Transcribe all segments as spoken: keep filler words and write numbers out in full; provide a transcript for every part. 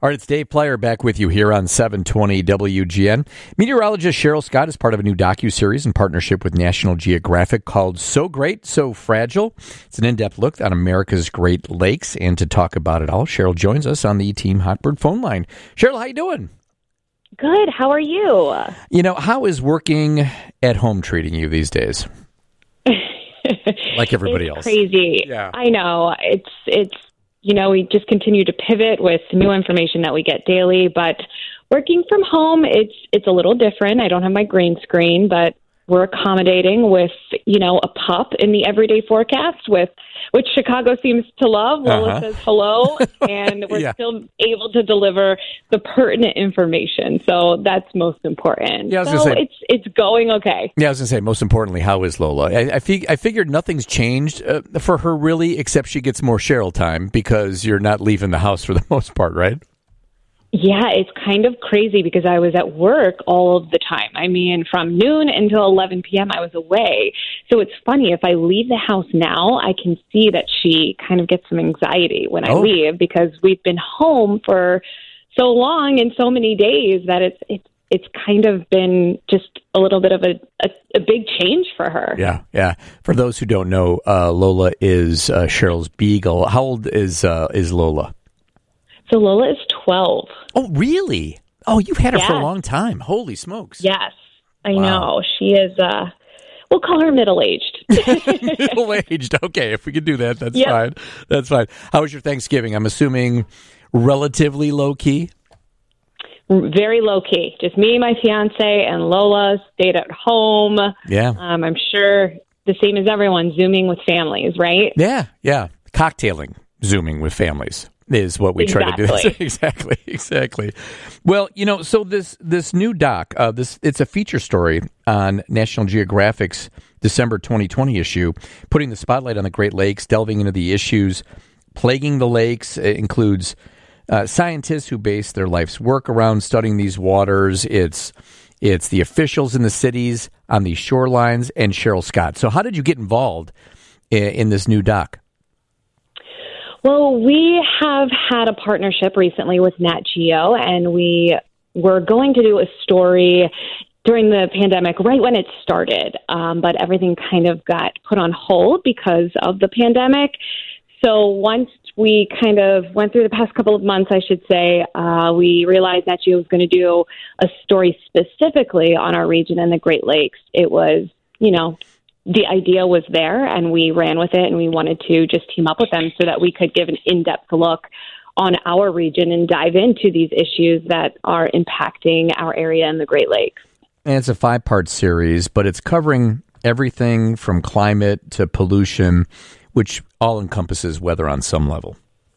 All right, it's Dave Plyer back with you here on seven twenty W G N. Meteorologist Cheryl Scott is part of a new docuseries in partnership with National Geographic called So Great, So Fragile. It's an in-depth look on America's Great Lakes, and to talk about it all, Cheryl joins us on the Team Hotbird phone line. Cheryl, how you doing? Good. How are you? You know, how is working at home treating you these days? Like everybody it's else. Crazy. Yeah. I know. It's, it's, you know, we just continue to pivot with new information that we get daily, but working from home, it's, it's a little different. I don't have my green screen, but we're accommodating with, you know, a pup in the everyday forecast, with which Chicago seems to love. Lola Uh-huh. says hello, and we're Yeah. still able to deliver the pertinent information. So that's most important. Yeah, I was so gonna say- it's it's going okay. Yeah, I was going to say, most importantly, how is Lola? I, I, fig- I figured nothing's changed uh, for her, really, except she gets more Cheryl time because you're not leaving the house for the most part, right? Yeah, it's kind of crazy because I was at work all of the time. I mean, from noon until eleven p.m. I was away. So it's funny, if I leave the house now, I can see that she kind of gets some anxiety when I Oh. leave, because we've been home for so long and so many days that it's it's it's kind of been just a little bit of a, a, a big change for her. Yeah, yeah. For those who don't know, uh, Lola is uh, Cheryl's beagle. How old is uh, is Lola? So Lola is twelve. Oh, really? Oh, you've had her for a Yes. long time. Holy smokes. Yes, I Wow. know. She is, uh, we'll call her middle-aged. Middle-aged. Okay, if we could do that, that's Yep. fine. That's fine. How was your Thanksgiving? I'm assuming relatively low-key? Very low-key. Just me, my fiance, and Lola stayed at home. Yeah. Um, I'm sure the same as everyone, Zooming with families, right? Yeah, yeah. Cocktailing, Zooming with families is what we try to do. Exactly. exactly, exactly. Well, you know, so this this new doc, uh, this it's a feature story on National Geographic's December twenty twenty issue, putting the spotlight on the Great Lakes, delving into the issues plaguing the lakes. It includes uh, scientists who base their life's work around studying these waters. It's it's the officials in the cities on these shorelines, and Cheryl Scott. So, how did you get involved in, in this new doc? Well, we have had a partnership recently with Nat Geo, and we were going to do a story during the pandemic, right when it started, um, but everything kind of got put on hold because of the pandemic. So once we kind of went through the past couple of months, I should say, uh, we realized Nat Geo was going to do a story specifically on our region and the Great Lakes. It was, you know, the idea was there, and we ran with it, and we wanted to just team up with them so that we could give an in-depth look on our region and dive into these issues that are impacting our area in the Great Lakes. And it's a five-part series, but it's covering everything from climate to pollution, which all encompasses weather on some level.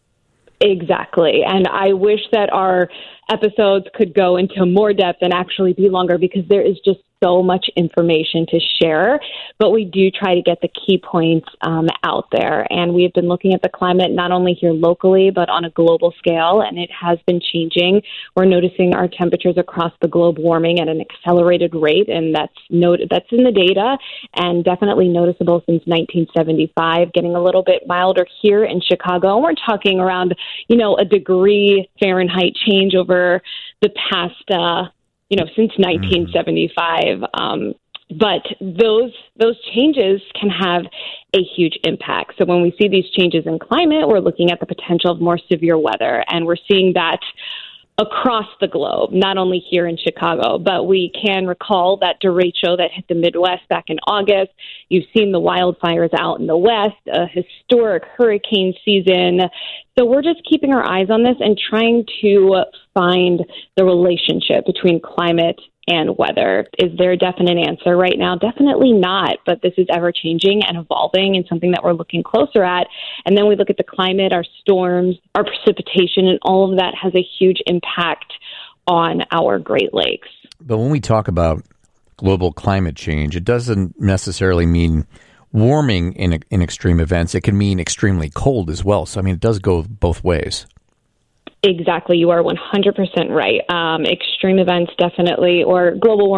Exactly. And I wish that our episodes could go into more depth and actually be longer, because there is just so much information to share, but we do try to get the key points um, out there. And we've been looking at the climate not only here locally, but on a global scale, and it has been changing. We're noticing our temperatures across the globe warming at an accelerated rate, and that's not- that's in the data, and definitely noticeable since nineteen seventy-five, getting a little bit milder here in Chicago. And we're talking around, you know, a degree Fahrenheit change over the past uh you know, since nineteen seventy-five. Um, but those those changes can have a huge impact. So when we see these changes in climate, we're looking at the potential of more severe weather, and we're seeing that across the globe, not only here in Chicago, but we can recall that derecho that hit the Midwest back in August. You've seen the wildfires out in the West, a historic hurricane season. So we're just keeping our eyes on this and trying to find the relationship between climate and weather. Is there a definite answer right now? Definitely not, but this is ever changing and evolving, and something that we're looking closer at. And then we look at the climate, our storms, our precipitation, and all of that has a huge impact on our Great Lakes. But when we talk about global climate change, it doesn't necessarily mean warming in in extreme events. It can mean extremely cold as well. So, I mean, it does go both ways. Exactly. You are one hundred percent right. Um, extreme events definitely, or global warming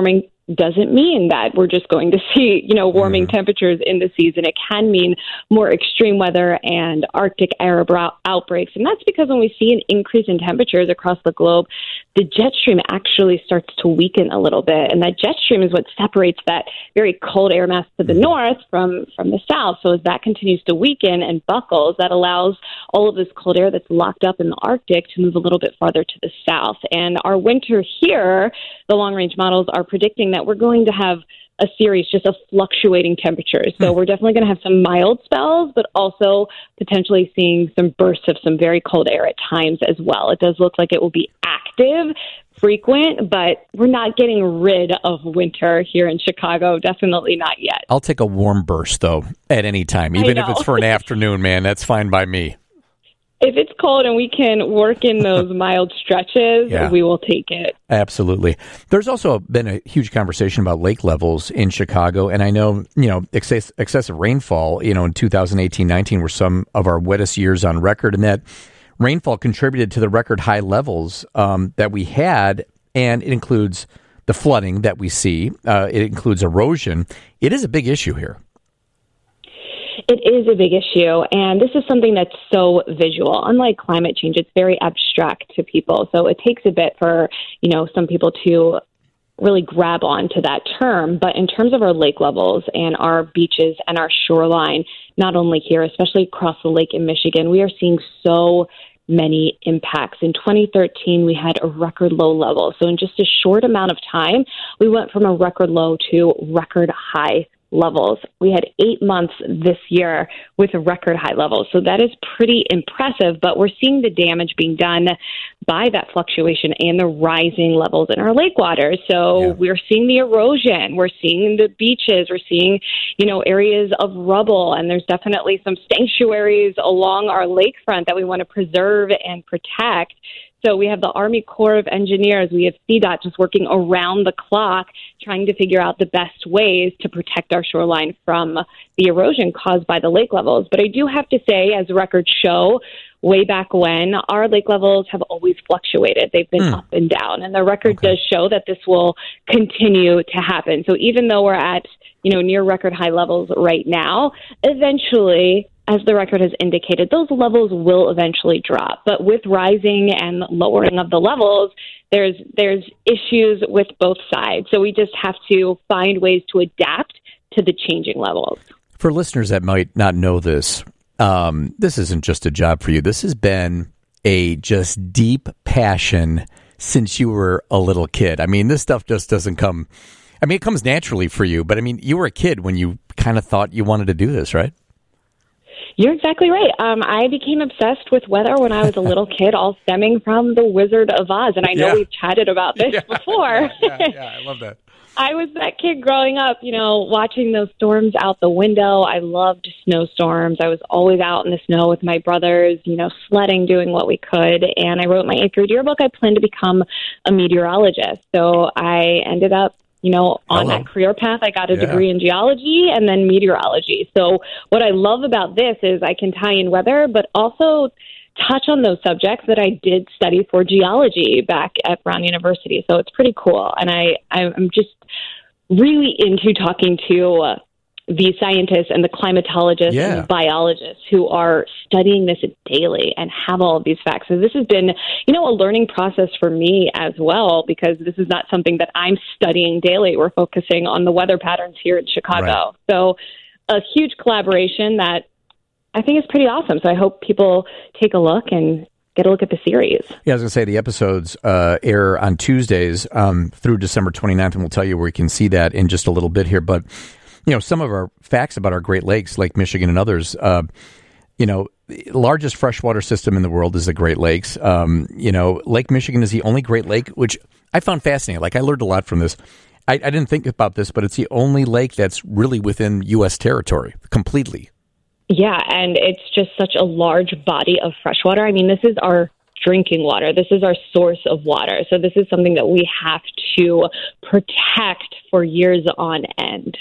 doesn't mean that we're just going to see, you know, warming mm. temperatures in the season. It can mean more extreme weather and Arctic air outbreaks. And that's because when we see an increase in temperatures across the globe, the jet stream actually starts to weaken a little bit. And that jet stream is what separates that very cold air mass to the north from, from the south. So as that continues to weaken and buckles, that allows all of this cold air that's locked up in the Arctic to move a little bit farther to the south. And our winter here, the long-range models are predicting that we're going to have a series just of fluctuating temperatures. So we're definitely going to have some mild spells, but also potentially seeing some bursts of some very cold air at times as well. It does look like it will be active, frequent, but we're not getting rid of winter here in Chicago. Definitely not yet. I'll take a warm burst, though, at any time. Even if it's for an afternoon, man, that's fine by me. If it's cold and we can work in those mild stretches, yeah. we will take it. Absolutely. There's also been a huge conversation about lake levels in Chicago. And I know, you know, excess, excessive rainfall, you know, in two thousand eighteen nineteen were some of our wettest years on record. And that rainfall contributed to the record high levels um, that we had. And it includes the flooding that we see. Uh, it includes erosion. It is a big issue here. It is a big issue, and this is something that's so visual. Unlike climate change, it's very abstract to people, so it takes a bit for, you know, some people to really grab onto that term. But in terms of our lake levels and our beaches and our shoreline, not only here, especially across the lake in Michigan, we are seeing so many impacts. In twenty thirteen, we had a record low level. So in just a short amount of time, we went from a record low to record high levels. We had eight months this year with record high levels. So that is pretty impressive, but we're seeing the damage being done by that fluctuation and the rising levels in our lake waters. So yeah. we're seeing the erosion, we're seeing the beaches, we're seeing, you know, areas of rubble, and there's definitely some sanctuaries along our lakefront that we want to preserve and protect. So we have the Army Corps of Engineers, we have C DOT just working around the clock, trying to figure out the best ways to protect our shoreline from the erosion caused by the lake levels. But I do have to say, as records show, way back when, our lake levels have always fluctuated. They've been mm. up and down, and the record okay. does show that this will continue to happen. So even though we're at, you know, near record high levels right now, eventually, as the record has indicated, those levels will eventually drop. But with rising and lowering of the levels, there's there's issues with both sides. So we just have to find ways to adapt to the changing levels. For listeners that might not know this, um, this isn't just a job for you. This has been a just deep passion since you were a little kid. I mean, this stuff just doesn't come, I mean, it comes naturally for you. But I mean, you were a kid when you kind of thought you wanted to do this, right? You're exactly right. Um, I became obsessed with weather when I was a little kid, all stemming from The Wizard of Oz. And I know yeah. we've chatted about this yeah, before. Yeah, yeah, yeah, I love that. I was that kid growing up, you know, watching those storms out the window. I loved snowstorms. I was always out in the snow with my brothers, you know, sledding, doing what we could. And I wrote my eighth grade yearbook. I planned to become a meteorologist. So I ended up, you know, on Hello. that career path. I got a yeah. degree in geology and then meteorology. So what I love about this is I can tie in weather, but also touch on those subjects that I did study for geology back at Brown University. So it's pretty cool. And I, I'm just really into talking to uh, the scientists and the climatologists yeah. and the biologists who are studying this daily and have all of these facts. So this has been, you know, a learning process for me as well, because this is not something that I'm studying daily. We're focusing on the weather patterns here in Chicago. Right. So a huge collaboration that I think is pretty awesome. So I hope people take a look and get a look at the series. Yeah, I was going to say the episodes uh, air on Tuesdays um, through December twenty-ninth, and we'll tell you where you can see that in just a little bit here. But, you know, some of our facts about our Great Lakes, Lake Michigan and others, uh, you know, the largest freshwater system in the world is the Great Lakes. Um, you know, Lake Michigan is the only Great Lake, which I found fascinating. Like, I learned a lot from this. I, I didn't think about this, but it's the only lake that's really within U S territory completely. Yeah, and it's just such a large body of fresh water. I mean, this is our drinking water. This is our source of water. So this is something that we have to protect for years on end.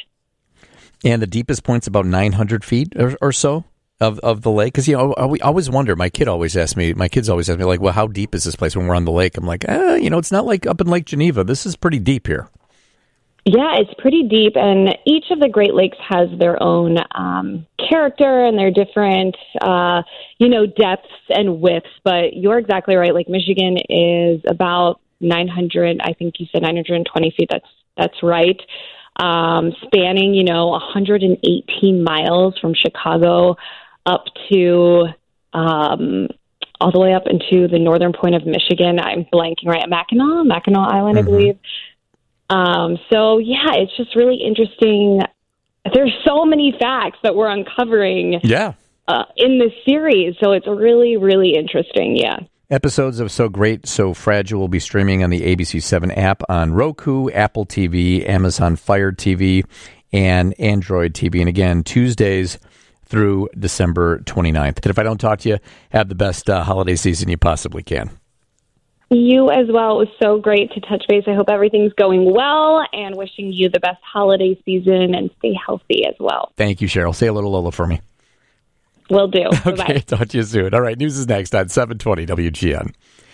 And the deepest point's about nine hundred feet or, or so of, of the lake. Because, you know, I always wonder, my kid always asks me, my kids always ask me, like, well, how deep is this place when we're on the lake? I'm like, eh, you know, it's not like up in Lake Geneva. This is pretty deep here. Yeah, it's pretty deep, and each of the Great Lakes has their own um, character and their different, uh, you know, depths and widths. But you're exactly right. Lake Michigan is about nine hundred. I think you said nine hundred twenty feet. That's that's right. Um, spanning, you know, one hundred eighteen miles from Chicago up to um, all the way up into the northern point of Michigan. I'm blanking right at Mackinac, Mackinac Island, mm-hmm. I believe. Um, so, yeah, it's just really interesting. There's so many facts that we're uncovering yeah. uh, in this series. So it's really, really interesting. Yeah. Episodes of So Great, So Fragile will be streaming on the A B C seven app on Roku, Apple T V, Amazon Fire T V, and Android T V. And again, Tuesdays through December twenty-ninth. And if I don't talk to you, have the best uh, holiday season you possibly can. You as well. It was so great to touch base. I hope everything's going well and wishing you the best holiday season and stay healthy as well. Thank you, Cheryl. Say a little Lola for me. Will do. Okay, talk to you soon. All right, news is next on seven twenty W G N.